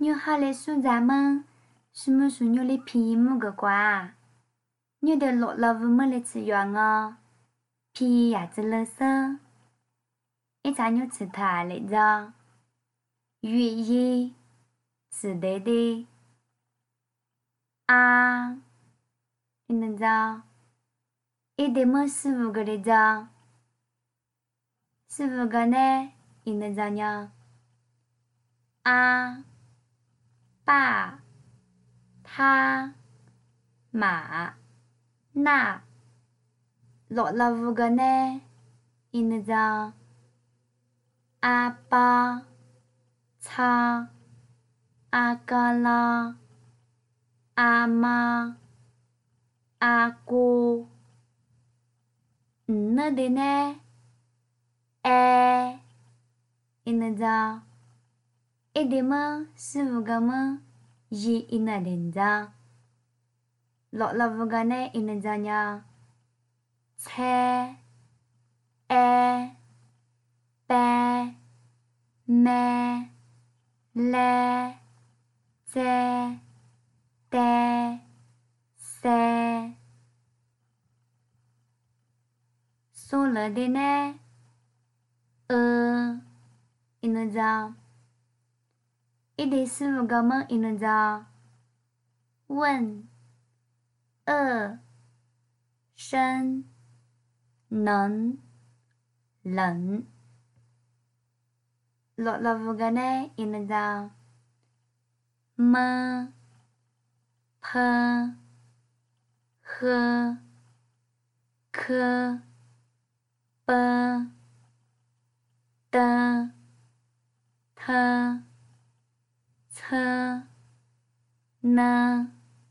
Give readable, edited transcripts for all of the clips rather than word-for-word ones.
肉好来送咱们，是么是肉来便宜么个瓜？肉的落了不么来吃药哦，便宜也子乐色。一家肉吃它来着，月夜吃对对啊，你能着？一点么15个来着？15个呢？你能着呢？啊，爸，他，马，那，落了5个呢？你能着？阿爸，擦，阿哥啦，阿妈，阿姑，那的呢？哎，你能着？一点么15个么？一那的着？落了5个呢？你能着呢？切，哎，白，咩，来，在，带，塞，送了的呢？你能着？一点15个么？你能着？问，生，能，冷。落了5个呢？你能着？么，퍼，呵，科，啵，的，特，策，呢，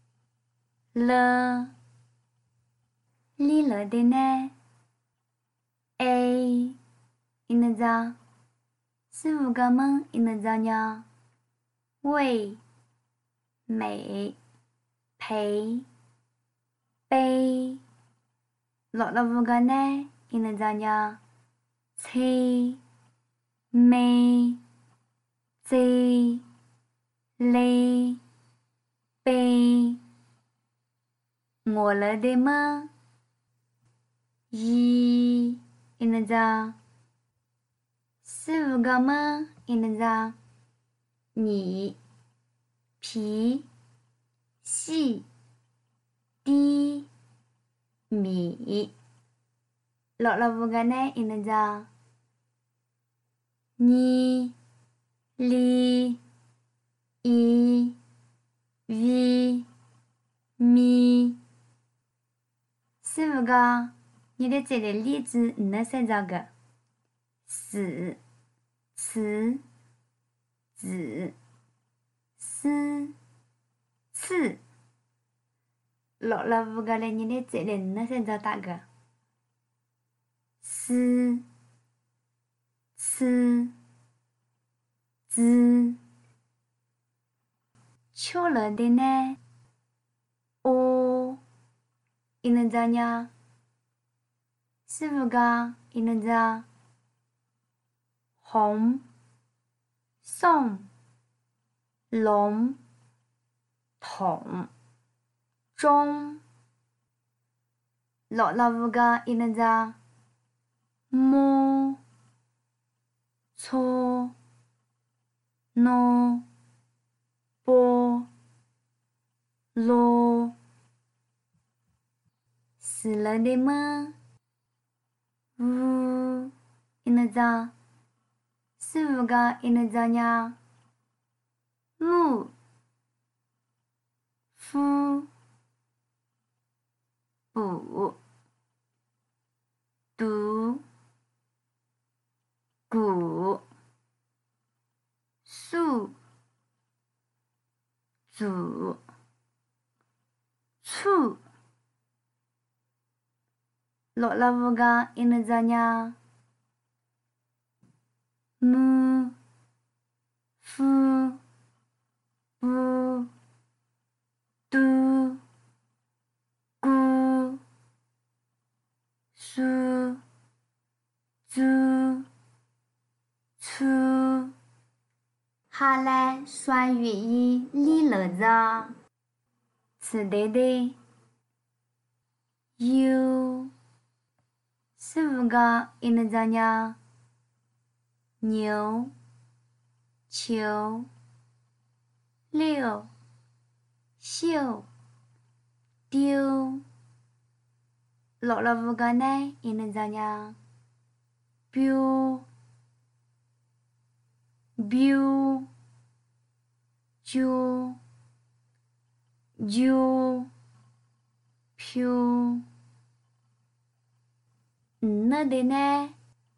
了，里了的呢？哎，你能着？15个么？你能着呢？喂，美，陪，背，落了5个呢？你能着呢？吹，美，醉，累，背，我了的么？一，你能着？15个么？你能着？你，皮，细，低，米，落了5个呢？你能着？你，里，一，వి，咪15个，你的这个例子能算着个？死，吃，子，思，次，落了5个了，你的这个能算着大个？思，吃，子，巧了的呢？你能着呢？15个，你能着？红，送，龙，桶，钟，落了5个，你能着？摸，搓，弄，拨，落，死了的么？你能着？15个，你能着呢？木，夫，补，读，古，数，组，处，落了5个，你能着呢？木，夫，不，读，古，数，组，处。 他来双语音理了着，是对的。有15个印了着呢，牛、球、六、秀、丢，落了5个呢，印了着呢，标、标、就、就、票。那的呢？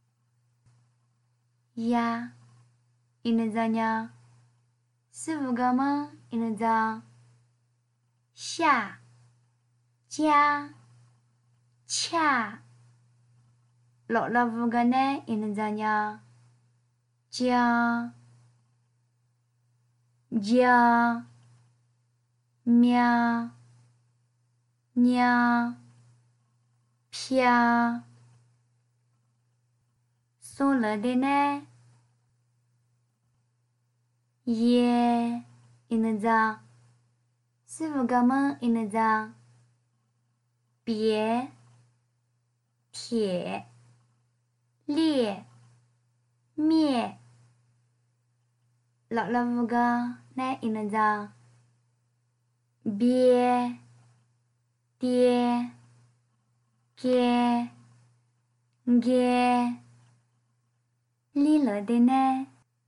呀，印了着呢，15个吗？印了着下、加、恰，落了5个呢，印了着呢，加、加、喵、喵、啪。送了的呢，耶，印了着15个吗？印了着别、铁、裂、灭，落了5个呢，印了着别、爹、给、给，理了的呢，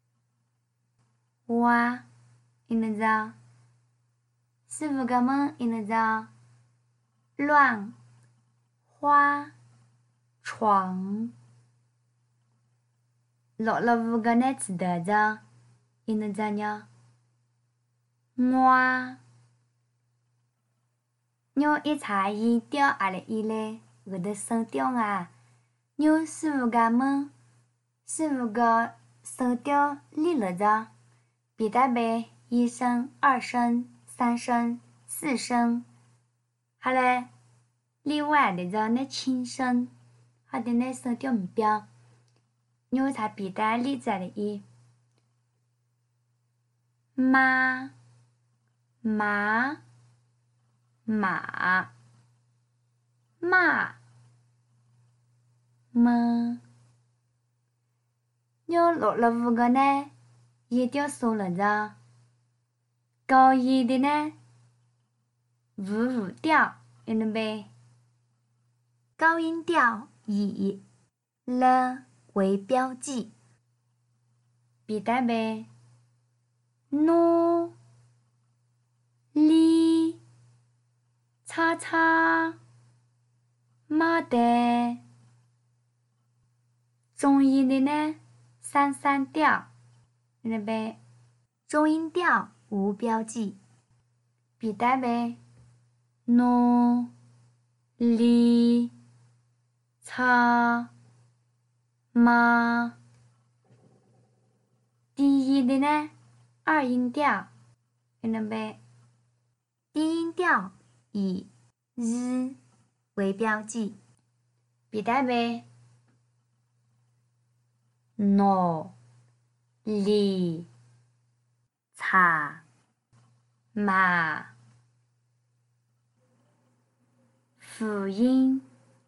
哇，印了着15个吗？印了着乱、花、床，落了5个呢，只得着，印了着呢，哇，牛一查一掉下来一嘞，我的手掉啊，牛15个吗？15个手掉理了着，别的呗，1声、2声、3声、4声，好嘞，另外的着那轻声，好的那手掉唔标，牛才别的理在了一，妈、马、马、马、么，牛落了5个呢，也掉手了着，高音的呢，调，有了呗。高音调以了为标记，别的呗。努、哩、叉叉、马的，中音的呢，3调，有了呗。中音调无标记，别的呗。努、哩、叉、马。低音的呢，2音调，有了呗。低音调以日为标记，别的呗。努、哩、叉、马。辅音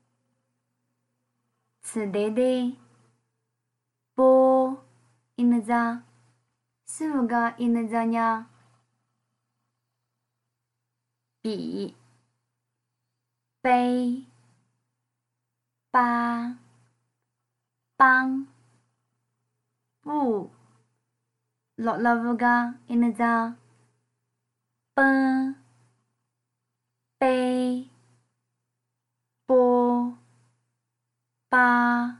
是对的，波印了着15个印了着呢，比、杯、八、帮、不，落了5个印了着奔、杯、波、八、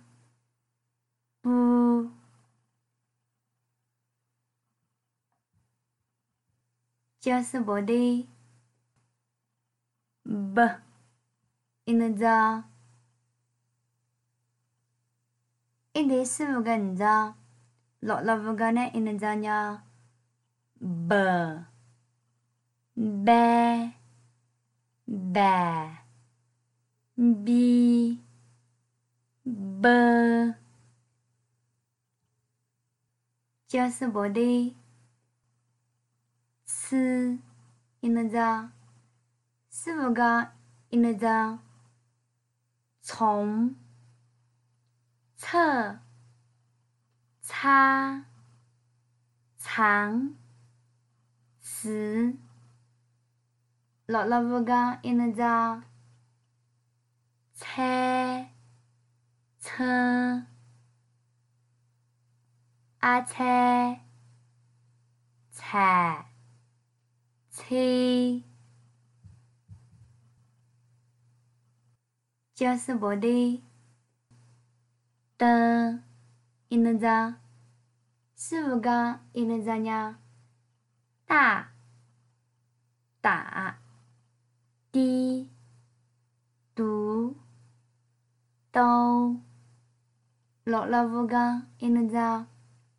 不，就是我的不印了着一点15个印着，落了5个呢印了着呢，不、呗、呗、比、不，就是我的次一那张，师傅讲一那张，从侧擦长时，老夫讲一那张，猜车阿猜菜菜，就是不的的一那张，师傅讲一那张呀，大打的读都，老夫讲一那张，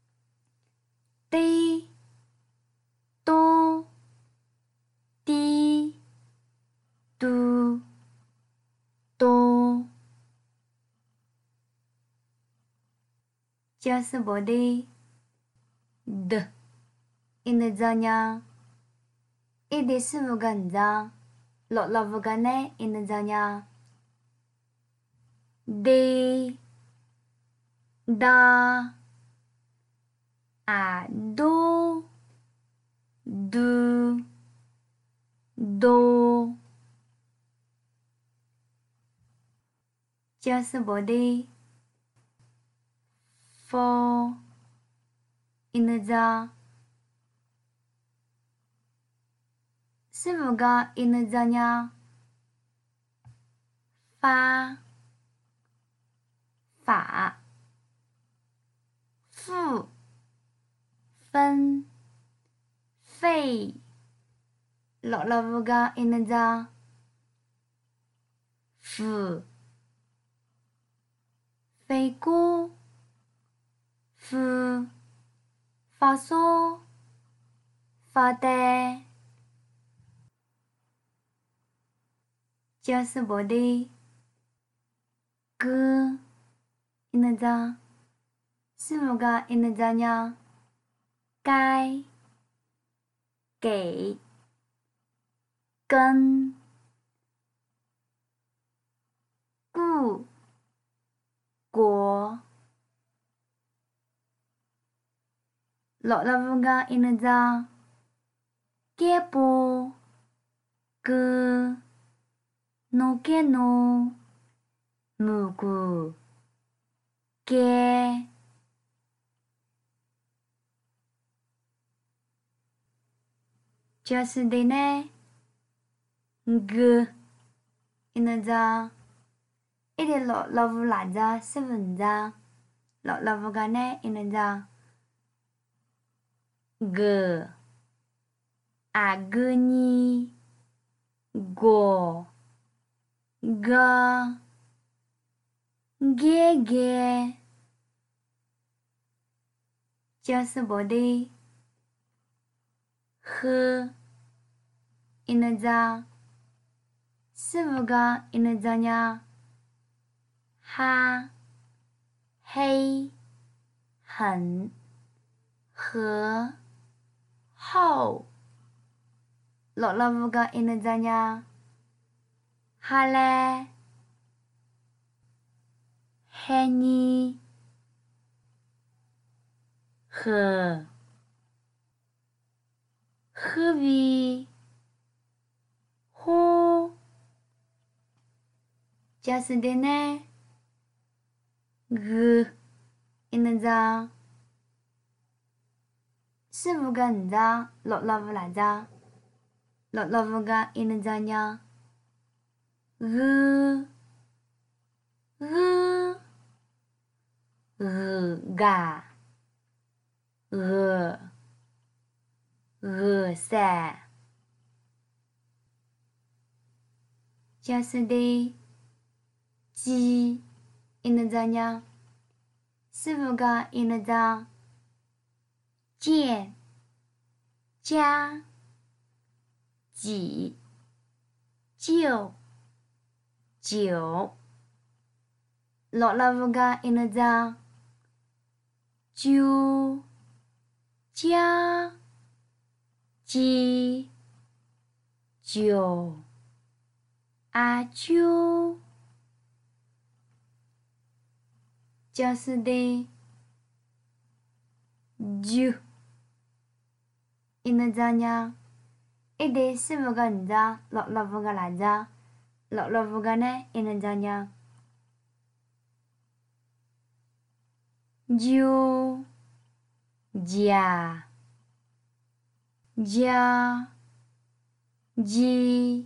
的都的读都，就是不的一那张呀，一的师傅讲张，老夫讲呢一那张呀，的da a do do do， 就是不的 for 一那张，师傅讲一那张呀，发法付分费，老夫讲一那张，付飞过付发嗦发呆，就是不的歌一那张，师傅讲一那张呀，该给跟故国，老夫讲一那张，给不个侬给侬木古给，就是的呢，个一那张，一点老夫来着是文章，老夫讲呢一那张，个啊个你个个给给，就是不的喝一那张，师傅讲一那张呀，哈黑很和厚，老夫讲一那张呀，哈嘞黑你和何为呼，就是的呢，一那张，师傅讲一张，老夫来张，老夫讲一那张呀，嘎噻，就是的鸡一那张呀，师傅讲一那张，见加几就九，老夫讲一那张，就加鸡九阿啾就是的啾 inazanya ide sivuganza lolavugalaza lolavugane inazanya ju ja ja ji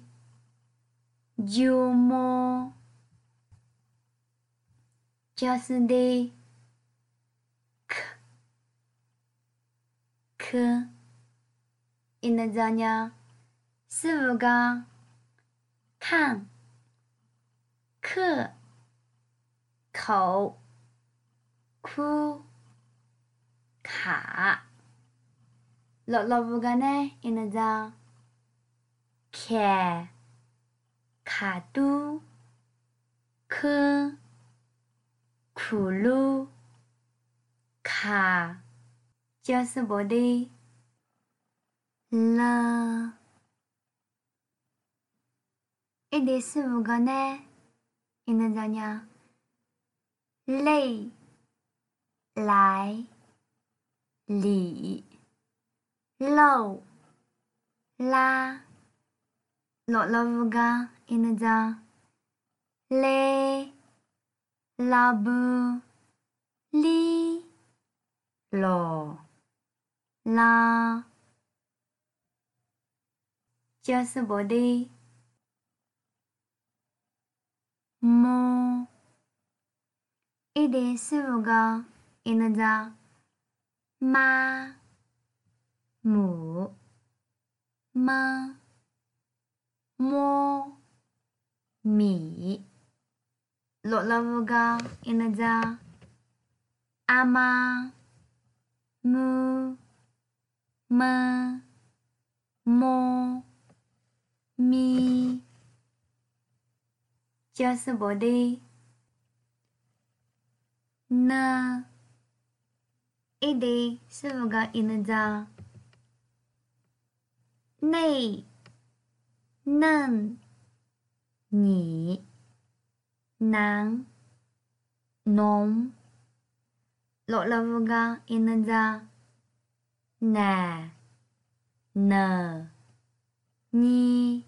jumo就是的k inazanya sivuga 看课口哭卡 lolavugane inaza care 卡都科苦噜卡就是我的了ide sivugan에 inazanya累来里漏拉 lolavugane inaza le labu li lo la 就是我的么 ide sivuga inaza ma mu ma mo mi lolavugane inaza ama mu ma mo mi 就是我的呢 ide sivuga inaza 内嫩你男浓 lolavugane inaza nà nờ ni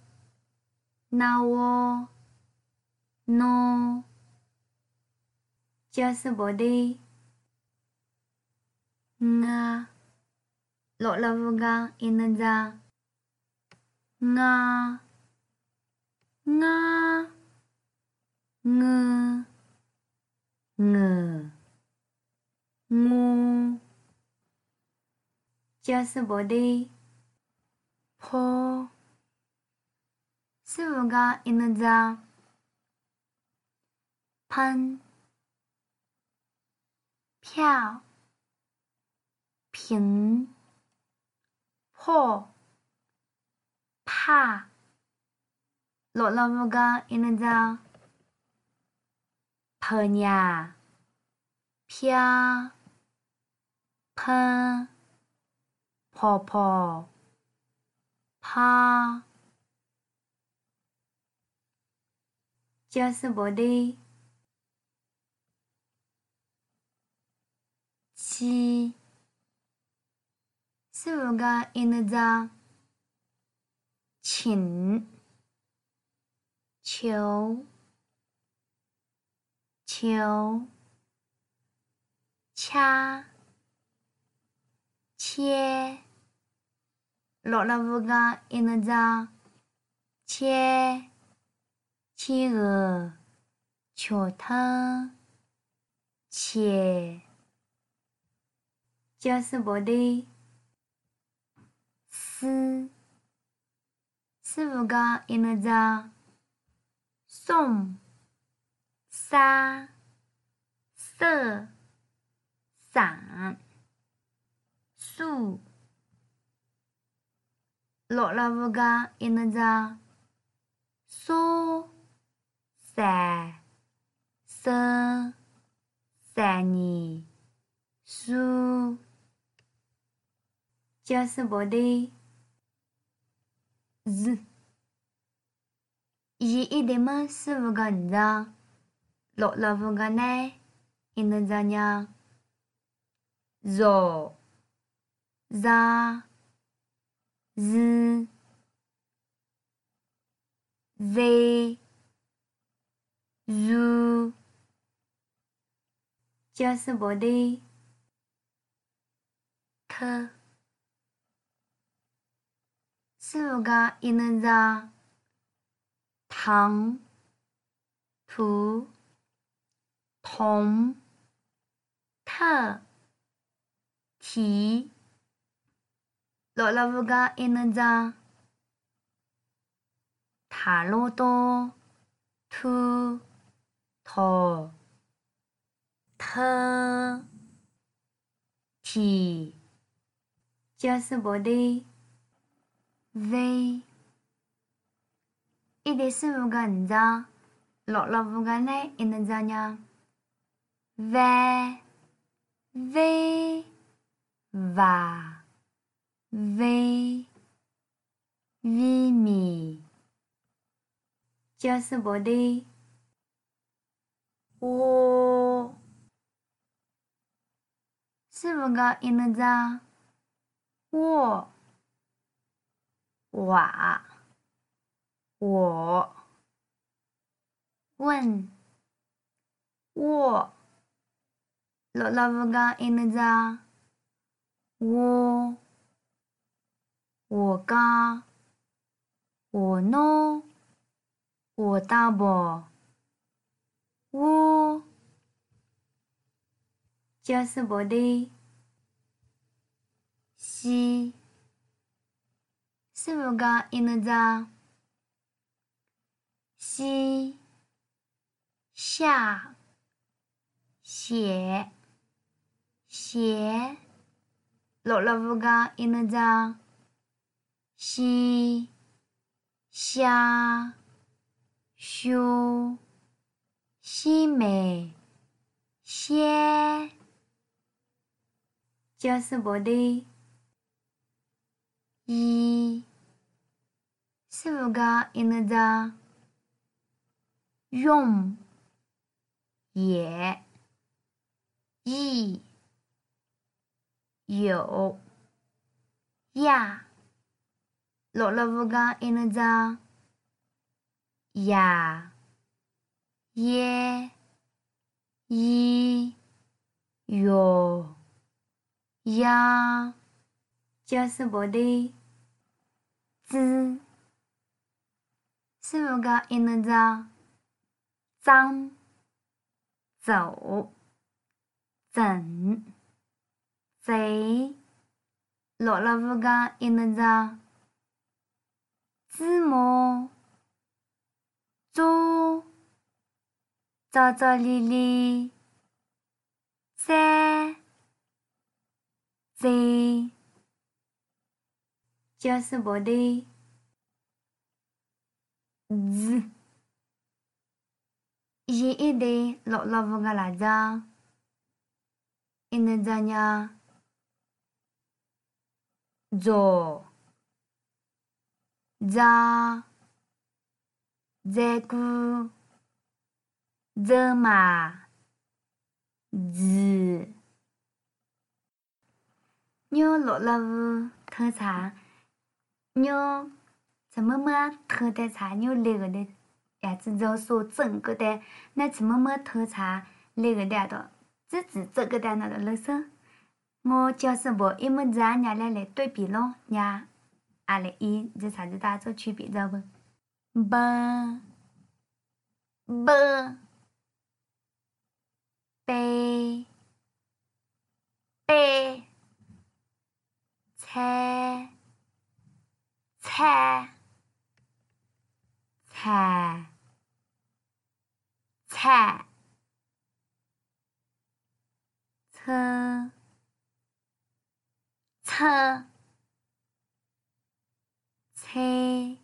nawo no 就是我的nga lolavugane inaza nga nga ngơ ngờ ngu 就是我的坡 sivuga inaza 喷票平破怕 lolavugane inaza 朋呀飘喷婆婆怕就是我的七 sivuga inaza 请求求掐切 lolavugane inaza 切企鹅球汤且就是我的丝 sivuga inaza 送沙色伞树 lolavugane inaza 苏塞色塞尼苏就是我的 z，伊一点么是不个你的，落了不个呢，伊能怎样？zo za z z zu， 这是不的，t 是不个伊能怎？唐土同特提，落了不个伊能怎？塔罗多土头特提，这是不的 z， 一点是不个你的，落了不个呢伊能怎样？v v va v v mi， 这是不的我，是不个伊能怎？我哇我问我，落了不个伊能怎？我家我喏我大伯我，这是不的西，是不个伊能怎？西下写写，落了不个伊能怎？西下修西美些，这是不的一，是不个伊能怎？用也亦有呀，落了不个伊能怎？呀耶一有呀，这是不的字，是不个伊能怎？脏走整贼，落了不个伊能怎？字母猪早早哩哩在贼，这是不的字，一的落了不个哪张？伊能怎样？做za ze gu ze ma z， 牛落了不特产，牛怎么么特的产牛那个的呀？只就说整个的，那怎么么特产那个的只这个的那个乐色，我就是不一么子啊，伢来对比咯，伢。阿嘞一，这才是大做区别，知道不？b b 杯杯菜菜菜菜车车菜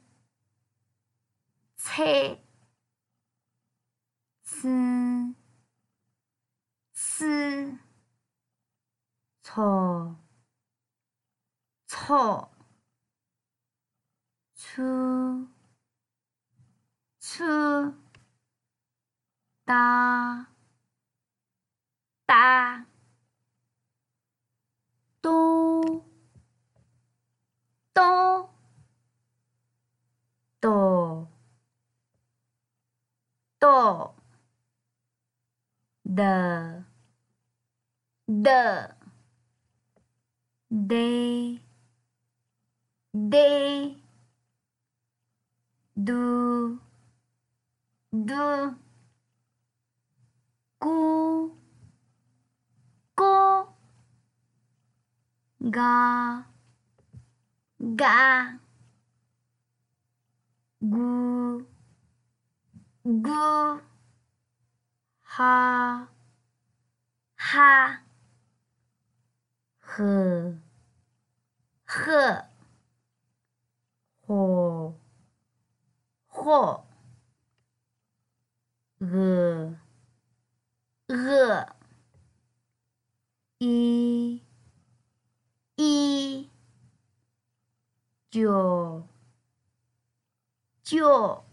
菜吃吃错错 추, 추, 따, 따, 또, 또, 또, 또, the, they, do, cô, ga, gu, ha, hờ, hồ, gờ, y, jiu,